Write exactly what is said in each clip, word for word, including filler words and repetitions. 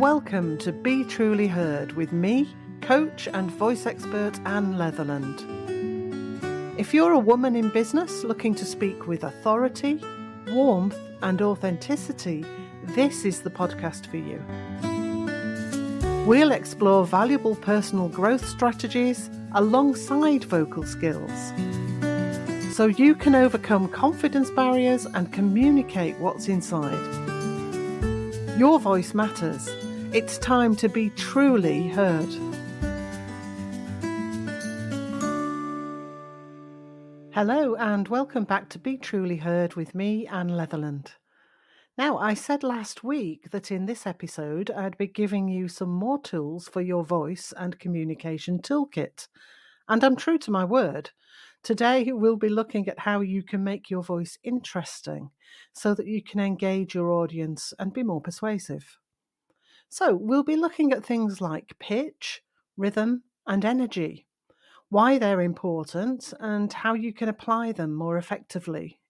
Welcome to Be Truly Heard with me, coach and voice expert Anne Leatherland. If you're a woman in business looking to speak with authority, warmth and authenticity, this is the podcast for you. We'll explore valuable personal growth strategies alongside vocal skills, so you can overcome confidence barriers and communicate what's inside. Your voice matters. It's time to be truly heard. Hello and welcome back to Be Truly Heard with me, Anne Leatherland. Now, I said last week that in this episode I'd be giving you some more tools for your voice and communication toolkit. And I'm true to my word. Today we'll be looking at how you can make your voice interesting so that you can engage your audience and be more persuasive. So we'll be looking at things like pitch, rhythm and energy, why they're important and how you can apply them more effectively.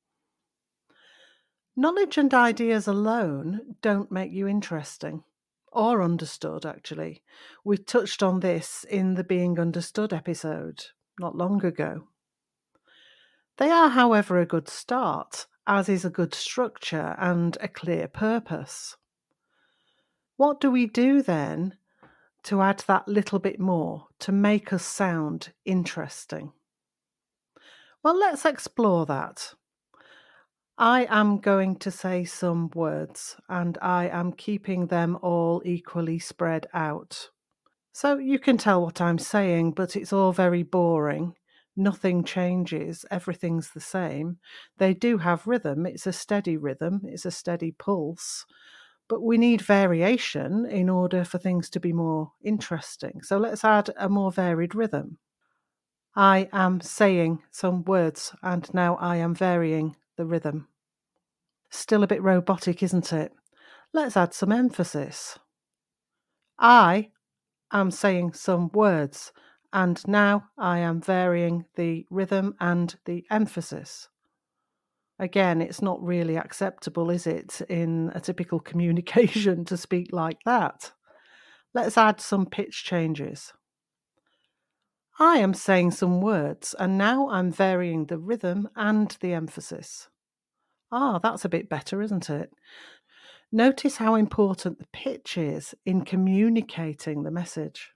Knowledge and ideas alone don't make you interesting, or understood actually. We touched on this in the Being Understood episode not long ago. They are, however, a good start, as is a good structure and a clear purpose. What do we do then to add that little bit more to make us sound interesting? Well, let's explore that. I am going to say some words and I am keeping them all equally spread out. So you can tell what I'm saying, but it's all very boring. Nothing changes, everything's the same. They do have rhythm, it's a steady rhythm, it's a steady pulse. But we need variation in order for things to be more interesting. So let's add a more varied rhythm. I am saying some words and now I am varying the rhythm. Still a bit robotic, isn't it? Let's add some emphasis. I am saying some words and now I am varying the rhythm and the emphasis. Again, it's not really acceptable, is it, in a typical communication to speak like that? Let's add some pitch changes. I am saying some words, and now I'm varying the rhythm and the emphasis. Ah, that's a bit better, isn't it? Notice how important the pitch is in communicating the message.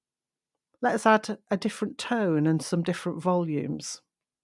Let's add a different tone and some different volumes.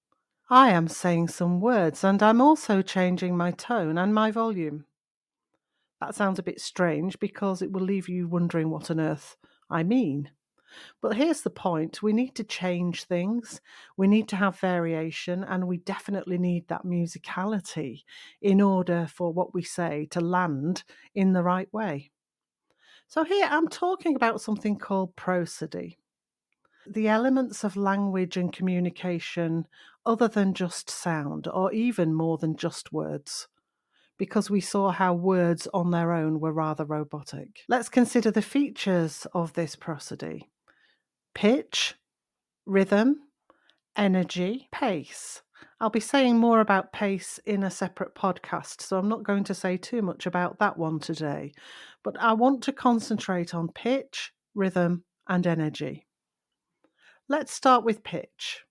I am saying some words and I'm also changing my tone and my volume. That sounds a bit strange because it will leave you wondering what on earth I mean. But here's the point. We need to change things. We need to have variation and we definitely need that musicality in order for what we say to land in the right way. So here I'm talking about something called prosody. The elements of language and communication other than just sound, or even more than just words, because we saw how words on their own were rather robotic. Let's consider the features of this prosody. Pitch, rhythm, energy, pace. I'll be saying more about pace in a separate podcast, so I'm not going to say too much about that one today, but I want to concentrate on pitch, rhythm, and energy. Let's start with pitch.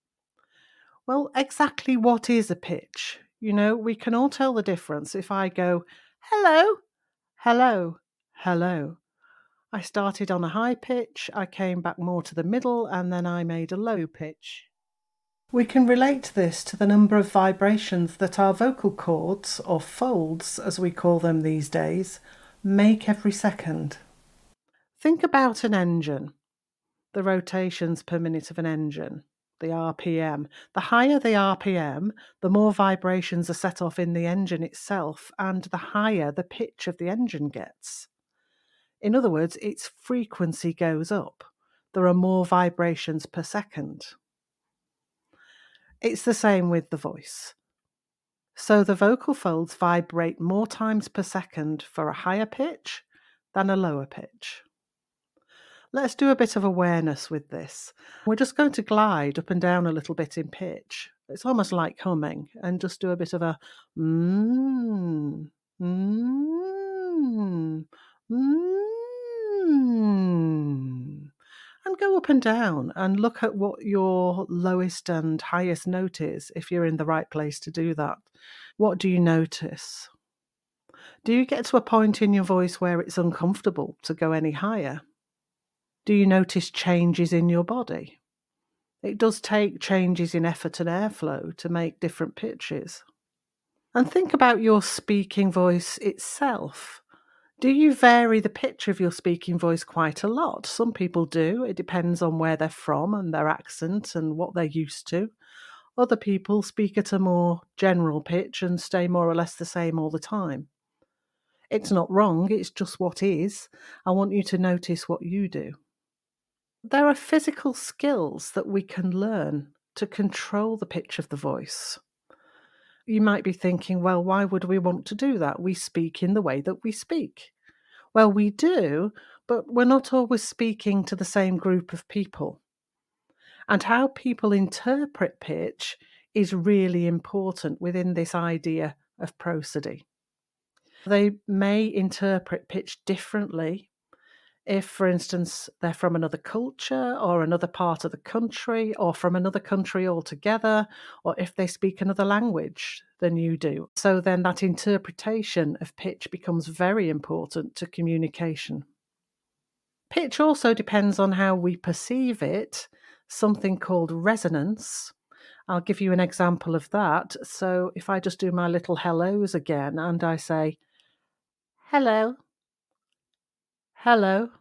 Well, exactly what is a pitch? You know, we can all tell the difference if I go, hello, hello, hello. I started on a high pitch, I came back more to the middle, and then I made a low pitch. We can relate this to the number of vibrations that our vocal cords, or folds as we call them these days, make every second. Think about an engine. The rotations per minute of an engine, the R P M. The higher the R P M, the more vibrations are set off in the engine itself and the higher the pitch of the engine gets. In other words, its frequency goes up. There are more vibrations per second. It's the same with the voice. So the vocal folds vibrate more times per second for a higher pitch than a lower pitch. Let's do a bit of awareness with this. We're just going to glide up and down a little bit in pitch. It's almost like humming, and just do a bit of a mmm, mmm, mmm, up and down and look at what your lowest and highest note is if you're in the right place to do that. What do you notice? Do you get to a point in your voice where it's uncomfortable to go any higher? Do you notice changes in your body? It does take changes in effort and airflow to make different pitches. And think about your speaking voice itself. Do you vary the pitch of your speaking voice quite a lot? Some people do. It depends on where they're from and their accent and what they're used to. Other people speak at a more general pitch and stay more or less the same all the time. It's not wrong, it's just what is. I want you to notice what you do. There are physical skills that we can learn to control the pitch of the voice. You might be thinking, well, why would we want to do that? We speak in the way that we speak. Well, we do, but we're not always speaking to the same group of people. And how people interpret pitch is really important within this idea of prosody. They may interpret pitch differently if, for instance, they're from another culture or another part of the country or from another country altogether, or if they speak another language than you do. So then that interpretation of pitch becomes very important to communication. Pitch also depends on how we perceive it, something called resonance. I'll give you an example of that. So if I just do my little hellos again and I say, hello, hello,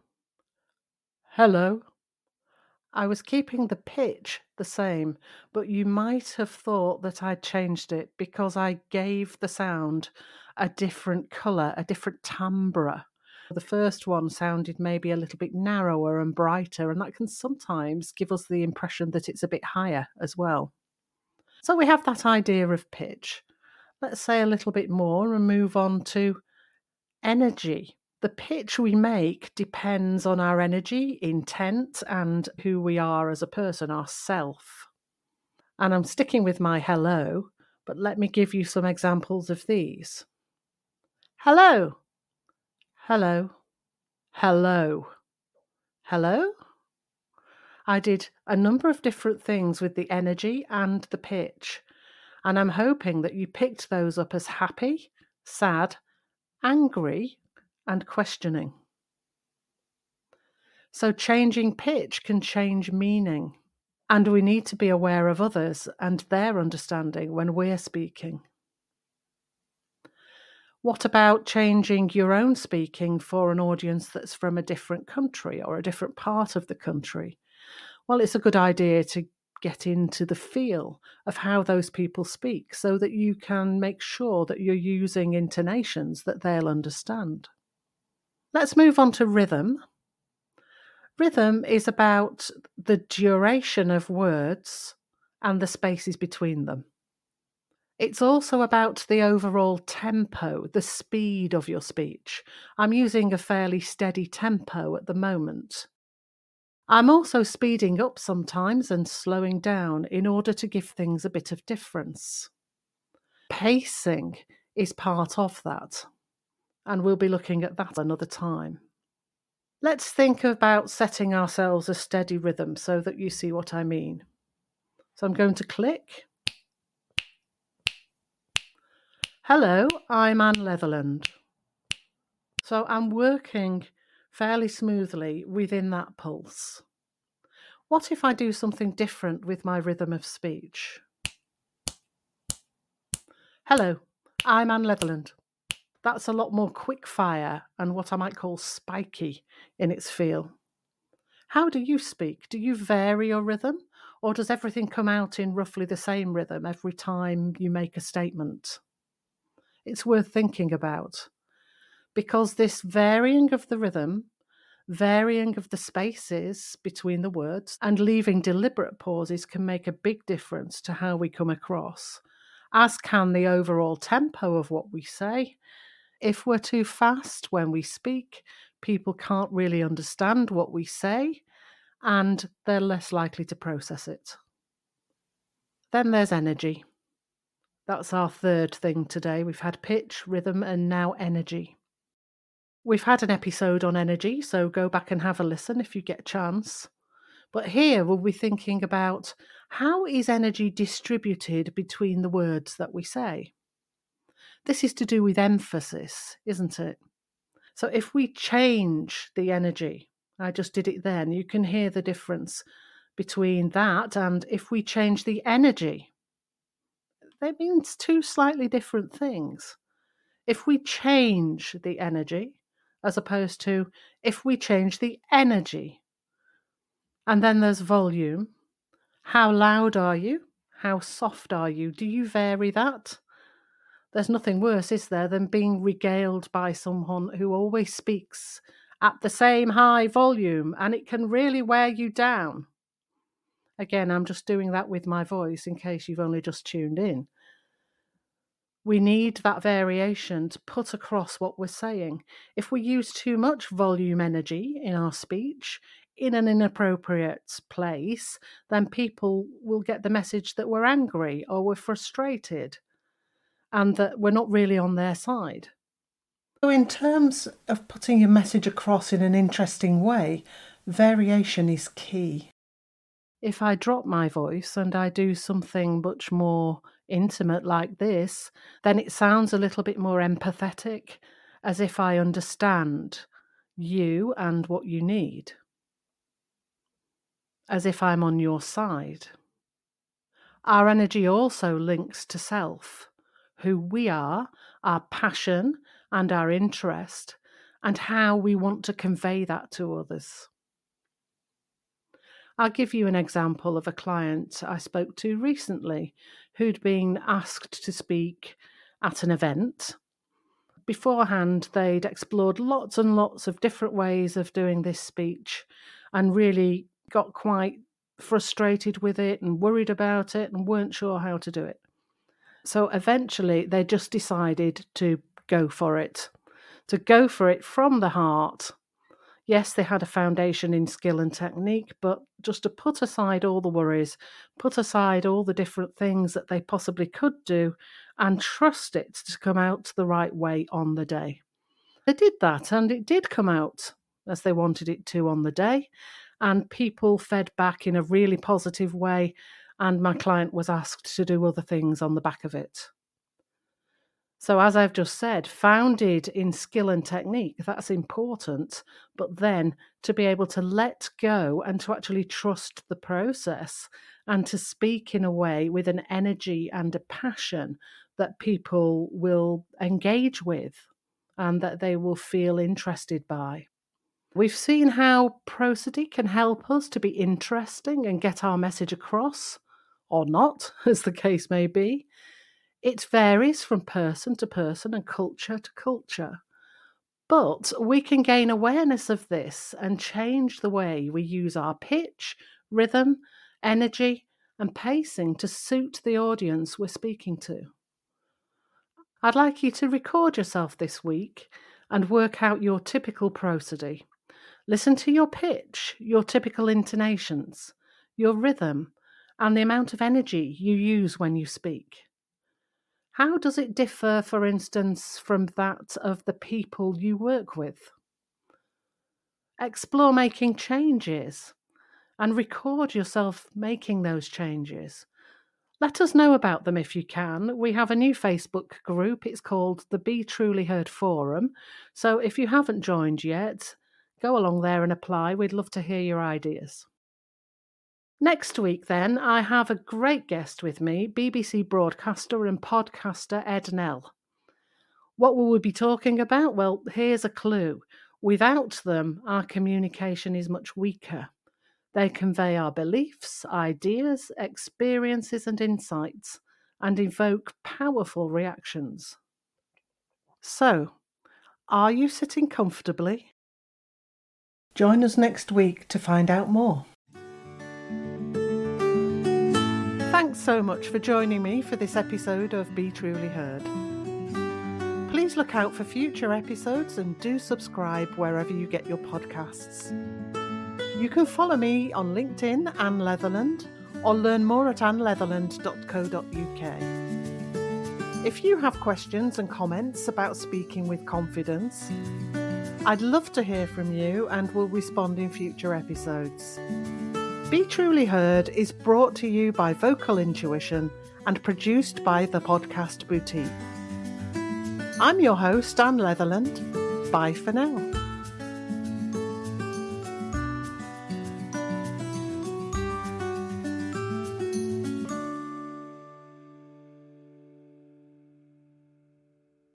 hello. I was keeping the pitch the same, but you might have thought that I'd changed it because I gave the sound a different colour, a different timbre. The first one sounded maybe a little bit narrower and brighter, and that can sometimes give us the impression that it's a bit higher as well. So we have that idea of pitch. Let's say a little bit more and move on to energy. The pitch we make depends on our energy, intent, and who we are as a person, our self. And I'm sticking with my hello, but let me give you some examples of these. Hello, hello, hello, hello. I did a number of different things with the energy and the pitch, and I'm hoping that you picked those up as happy, sad, angry, and questioning. So changing pitch can change meaning, and we need to be aware of others and their understanding when we're speaking. What about changing your own speaking for an audience that's from a different country or a different part of the country? Well, it's a good idea to get into the feel of how those people speak so that you can make sure that you're using intonations that they'll understand. Let's move on to rhythm. Rhythm is about the duration of words and the spaces between them. It's also about the overall tempo, the speed of your speech. I'm using a fairly steady tempo at the moment. I'm also speeding up sometimes and slowing down in order to give things a bit of difference. Pacing is part of that, and we'll be looking at that another time. Let's think about setting ourselves a steady rhythm so that you see what I mean. So I'm going to click. Hello, I'm Anne Leatherland. So I'm working fairly smoothly within that pulse. What if I do something different with my rhythm of speech? Hello, I'm Anne Leatherland. That's a lot more quick fire and what I might call spiky in its feel. How do you speak? Do you vary your rhythm, or does everything come out in roughly the same rhythm every time you make a statement? It's worth thinking about, because this varying of the rhythm, varying of the spaces between the words, and leaving deliberate pauses can make a big difference to how we come across, as can the overall tempo of what we say. If we're too fast when we speak, people can't really understand what we say, and they're less likely to process it. Then there's energy. That's our third thing today. We've had pitch, rhythm, and now energy. We've had an episode on energy, so go back and have a listen if you get a chance. But here we'll be thinking about how is energy distributed between the words that we say. This is to do with emphasis, isn't it? So if we change the energy, I just did it then, you can hear the difference between that and if we change the energy. That means two slightly different things. If we change the energy, as opposed to if we change the energy. And then there's volume. How loud are you? How soft are you? Do you vary that? There's nothing worse, is there, than being regaled by someone who always speaks at the same high volume, and it can really wear you down. Again, I'm just doing that with my voice in case you've only just tuned in. We need that variation to put across what we're saying. If we use too much volume energy in our speech, in an inappropriate place, then people will get the message that we're angry or we're frustrated and that we're not really on their side. So in terms of putting your message across in an interesting way, variation is key. If I drop my voice and I do something much more intimate like this, then it sounds a little bit more empathetic, as if I understand you and what you need, as if I'm on your side. Our energy also links to self, who we are, our passion and our interest, and how we want to convey that to others. I'll give you an example of a client I spoke to recently who'd been asked to speak at an event. Beforehand, they'd explored lots and lots of different ways of doing this speech and really got quite frustrated with it and worried about it and weren't sure how to do it. So eventually, they just decided to go for it, to go for it from the heart. Yes, they had a foundation in skill and technique, but just to put aside all the worries, put aside all the different things that they possibly could do and trust it to come out the right way on the day. They did that and it did come out as they wanted it to on the day, and people fed back in a really positive way, and my client was asked to do other things on the back of it. So as I've just said, founded in skill and technique, that's important, but then to be able to let go and to actually trust the process and to speak in a way with an energy and a passion that people will engage with and that they will feel interested by. We've seen how prosody can help us to be interesting and get our message across, or not, as the case may be. It varies from person to person and culture to culture. But we can gain awareness of this and change the way we use our pitch, rhythm, energy, and pacing to suit the audience we're speaking to. I'd like you to record yourself this week and work out your typical prosody. Listen to your pitch, your typical intonations, your rhythm, and the amount of energy you use when you speak. How does it differ, for instance, from that of the people you work with? Explore making changes and record yourself making those changes. Let us know about them if you can. We have a new Facebook group. It's called the Be Truly Heard Forum. So if you haven't joined yet, go along there and apply. We'd love to hear your ideas. Next week, then, I have a great guest with me, B B C broadcaster and podcaster Ed Nell. What will we be talking about? Well, here's a clue. Without them, our communication is much weaker. They convey our beliefs, ideas, experiences and insights, and evoke powerful reactions. So, are you sitting comfortably? Join us next week to find out more. Thanks so much for joining me for this episode of Be Truly Heard. Please look out for future episodes and do subscribe wherever you get your podcasts. You can follow me on LinkedIn, Anne Leatherland, or learn more at anne leatherland dot co dot uk. If you have questions and comments about speaking with confidence, I'd love to hear from you and will respond in future episodes. Be Truly Heard is brought to you by Vocal Intuition and produced by the Podcast Boutique. I'm your host, Anne Leatherland. Bye for now.